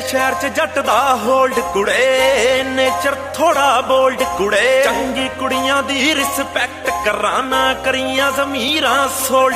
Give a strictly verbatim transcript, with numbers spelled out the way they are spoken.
शहर च जट दा होल्ड कुड़े, नेचर थोड़ा बोल्ड कुड़े, चंगी कुड़ियां दी रिस्पैक्ट कराना करियां ज़मीरां सोल्ड